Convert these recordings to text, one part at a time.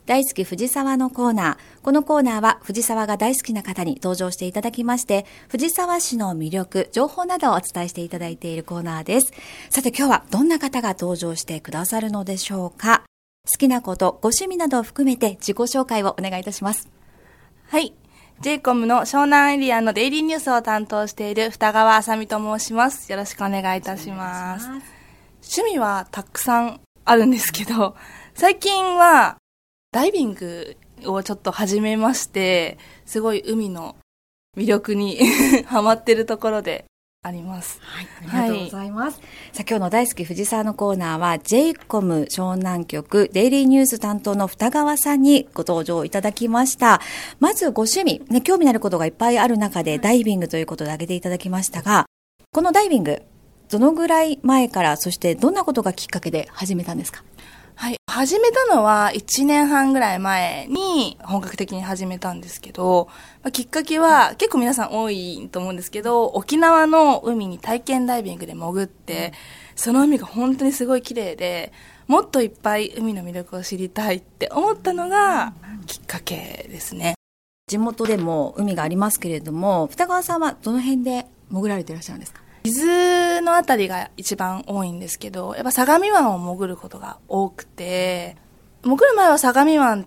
大好き藤沢のコーナー。このコーナーは藤沢が大好きな方に登場していただきまして、藤沢市の魅力、情報などをお伝えしていただいているコーナーです。さて今日はどんな方が登場してくださるのでしょうか。好きなこと、ご趣味などを含めて自己紹介をお願いいたします。 はい。JCOM の湘南エリアのデイリーニュースを担当している二川あさみと申します。よろしくお願いいたします。趣味はたくさんあるんですけど、最近はダイビングをちょっと始めまして、すごい海の魅力にハマってるところであります。 はい、ありがとうございます。さあ今日の大好き藤沢のコーナーは JCOM 湘南局デイリーニュース担当の二川さんにご登場いただきました。まずご趣味、ね、興味のあることがいっぱいある中でダイビングということで挙げていただきましたが、このダイビングどのぐらい前から、そしてどんなことがきっかけで始めたんですか？ はい。始めたのは1年半ぐらい前に本格的に始めたんですけど、きっかけは結構皆さん多いと思うんですけど、沖縄の海に体験ダイビングで潜って、その海が本当にすごい綺麗で、もっといっぱい海の魅力を知りたいって思ったのがきっかけですね。 地元でも海がありますけれども、二川さんはどの辺で潜られていらっしゃるんですか？ 伊豆のあたりが一番多いんですけど、やっぱ相模湾を潜ることが多くて、潜る前は相模湾って、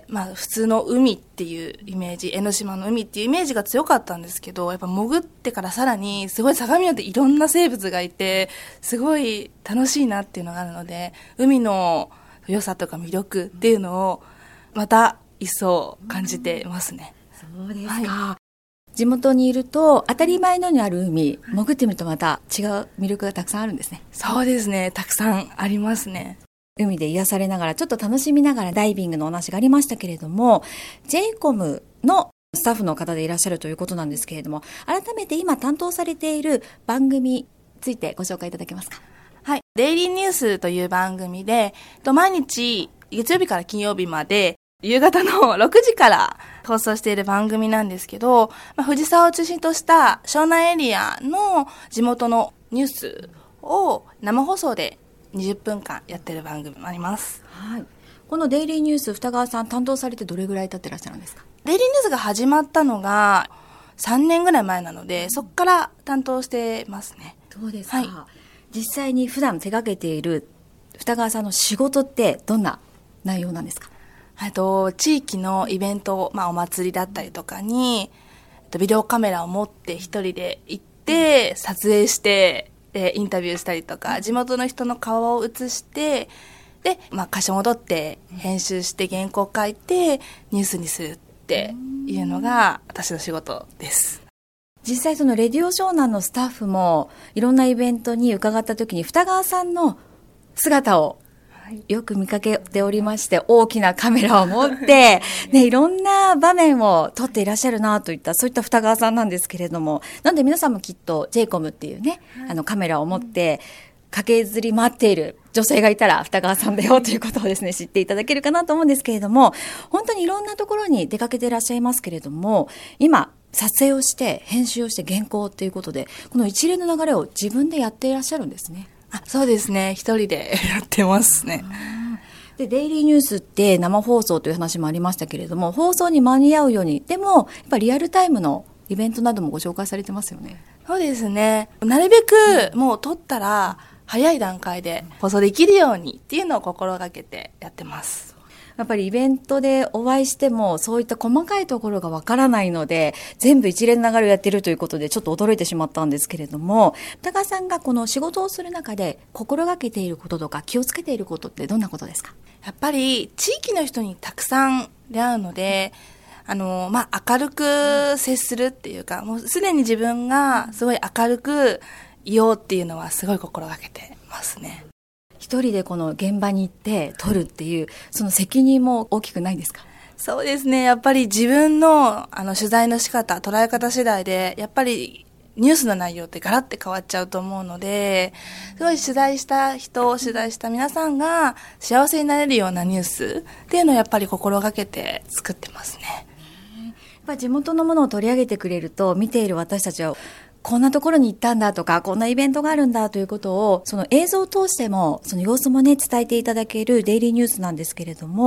普通の海っていうイメージ、江ノ島の海っていうイメージが強かったんですけど、やっぱ潜ってからさらにすごい相模湾っていろんな生物がいて、すごい楽しいなっていうのがあるので、海の良さとか魅力っていうのをまた一層感じてますね。 そうですか。はい、地元にいると当たり前のようにある海、潜ってみるとまた違う魅力がたくさんあるんですね。 そうですね、たくさんありますね。 海で癒されながら、ちょっと楽しみながらダイビングのお話がありましたけれども、JCOM のスタッフの方でいらっしゃるということなんですけれども、改めて今担当されている番組についてご紹介いただけますか？ はい、デイリーニュースという番組で、毎日月曜日から金曜日まで夕方の6時から放送している番組なんですけど、藤沢を中心とした湘南エリアの地元のニュースを生放送で20分間やってる番組もあります。 はい。このデイリーニュース、二川さん担当されてどれぐらい経ってらっしゃるんですか？ デイリーニュースが始まったのが3年ぐらい前なので、そこから担当してますね。 そうですか。 はい、 実際に普段手掛けている二川さんの仕事ってどんな内容なんですか？ 地域のイベント、お祭りだったりとかに、ビデオカメラを持って一人で行って撮影して、インタビューしたりとか、地元の人の顔を映して、で、会社戻って編集して原稿書いてニュースにするっていうのが私の仕事です。 実際そのレディオ湘南のスタッフもいろんなイベントに伺った時に二川さんの姿をよく見かけておりまして、大きなカメラを持ってね、いろんな場面を撮っていらっしゃるなといった、そういった二川さんなんですけれども、なんで皆さんもきっと JCOM っていうね、カメラを持って駆けずり回っている女性がいたら二川さんだよということをですね、知っていただけるかなと思うんですけれども、本当にいろんなところに出かけていらっしゃいますけれども、今撮影をして編集をして原稿ということで、この一連の流れを自分でやっていらっしゃるんですね。 そうですね、一人でやってますね。 で、デイリーニュースって生放送という話もありましたけれども、放送に間に合うように、でもやっぱりリアルタイムのイベントなどもご紹介されてますよね。 そうですね、なるべくもう撮ったら早い段階で放送できるようにっていうのを心がけてやってます。 やっぱりイベントでお会いしてもそういった細かいところがわからないので、全部一連の流れをやっているということでちょっと驚いてしまったんですけれども、高さんがこの仕事をする中で心がけていることとか気をつけていることってどんなことですか？ やっぱり地域の人にたくさん出会うので、明るく接するっていうか、もうすでに自分がすごい明るくいようっていうのはすごい心がけてますね。 一人でこの現場に行って撮るっていう、その責任も大きくないですか？ そうですね。やっぱり自分の取材の仕方、捉え方次第で、やっぱりニュースの内容ってガラッて変わっちゃうと思うので、すごい取材した人、取材した皆さんが幸せになれるようなニュースっていうのをやっぱり心がけて作ってますね。やっぱ地元のものを取り上げてくれると、見ている私たちはこんなところに行ったんだとか、こんなイベントがあるんだということを、その映像を通してもその様子もね伝えていただけるデイリーニュースなんですけれども、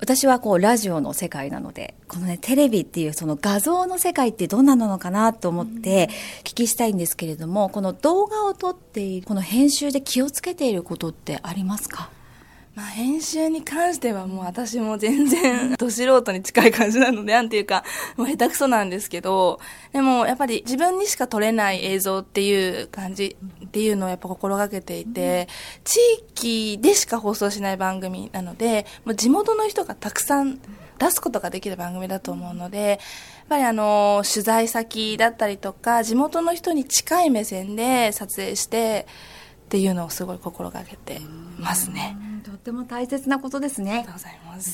私はラジオの世界なので、このね、テレビっていうその画像の世界ってどんなのかなと思って聞きしたいんですけれども、この動画を撮っている、この編集で気をつけていることってありますか？ 編集に関してはもう私も全然ど素人に近い感じなので、なんていうか、もう下手くそなんですけど、でもやっぱり自分にしか撮れない映像っていう感じっていうのをやっぱ心がけていて、地域でしか放送しない番組なので、もう地元の人がたくさん出すことができる番組だと思うので、やっぱり取材先だったりとか、地元の人に近い目線で撮影してっていうのをすごい心がけてますね。 とっても大切なことですね。 ありがとうございます。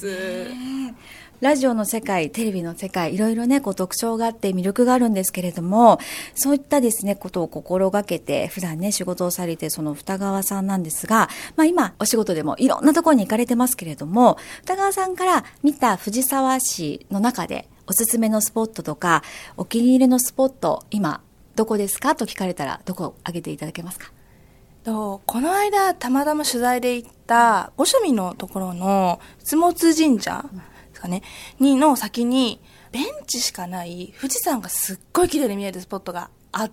ラジオの世界、テレビの世界、いろいろね、特徴があって魅力があるんですけれども、そういったですね、ことを心がけて、普段ね、仕事をされて、その二川さんなんですが、今、お仕事でもいろんなところに行かれてますけれども、二川さんから見た藤沢市の中で、おすすめのスポットとか、お気に入りのスポット、今、どこですかと聞かれたら、どこを挙げていただけますか？ この間たまたま取材で行った御所見のところの津本神社ですかね、の先にベンチしかない富士山がすっごい綺麗に見えるスポットがあって、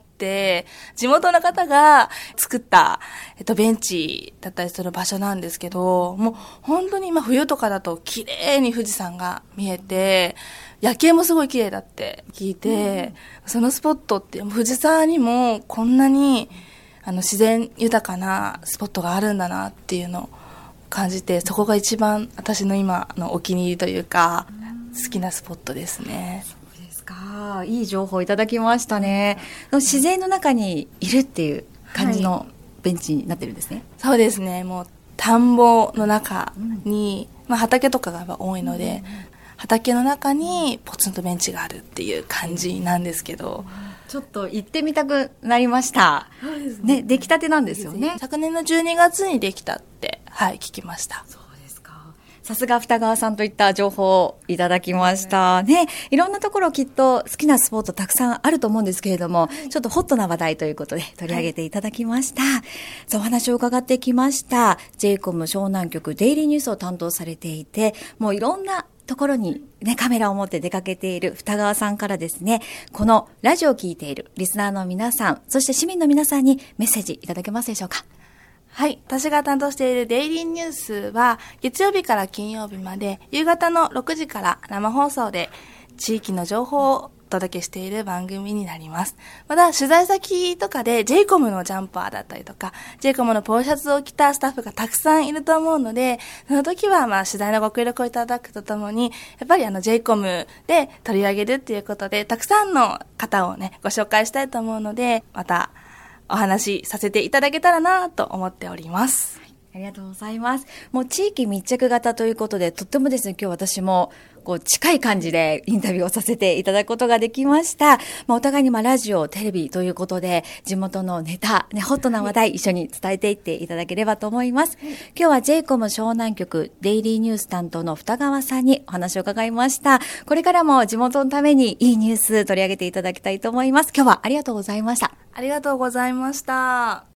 地元の方が作った、ベンチだったりする場所なんですけど、もう本当に冬とかだと綺麗に富士山が見えて、夜景もすごい綺麗だって聞いて、そのスポットって富士山にもこんなに自然豊かなスポットがあるんだなっていうのを感じて、そこが一番私の今のお気に入りというか好きなスポットですね。 そうですか。いい情報いただきましたね。自然の中にいるっていう感じのベンチになってるんですね。 そうですね。もう田んぼの中に、畑とかが多いので、畑の中にポツンとベンチがあるっていう感じなんですけど、 ちょっと行ってみたくなりました。そうですね。出来たてなんですよね。 昨年の12月にできたって、聞きました。 そうですか。さすが二川さんといった情報をいただきましたね。いろんなところきっと好きなスポットたくさんあると思うんですけれども、ちょっとホットな話題ということで取り上げていただきました。お話を伺ってきました。JCOM 湘南局デイリーニュースを担当されていて、もういろんなところにね、カメラを持って出かけている二川さんからですね、このラジオを聞いているリスナーの皆さん、そして市民の皆さんにメッセージいただけますでしょうか？ はい。私が担当しているデイリーニュースは、月曜日から金曜日まで夕方の6時から生放送で地域の情報をお届けしている番組になります。また、取材先とかで JCOM のジャンパーだったりとか、JCOM のポロシャツを着たスタッフがたくさんいると思うので、その時は取材のご協力をいただくとともに、やっぱりJCOM で取り上げるっていうことで、たくさんの方をね、ご紹介したいと思うので、またお話しさせていただけたらなと思っております。 ありがとうございます。もう地域密着型ということで、とってもですね、今日私も近い感じでインタビューをさせていただくことができました。お互いにラジオ、テレビということで、地元のネタ、ホットな話題一緒に伝えていっていただければと思います。今日は JCOM 湘南局デイリーニュース担当の二川さんにお話を伺いました。これからも地元のためにいいニュース取り上げていただきたいと思います。今日はありがとうございました。 ありがとうございました。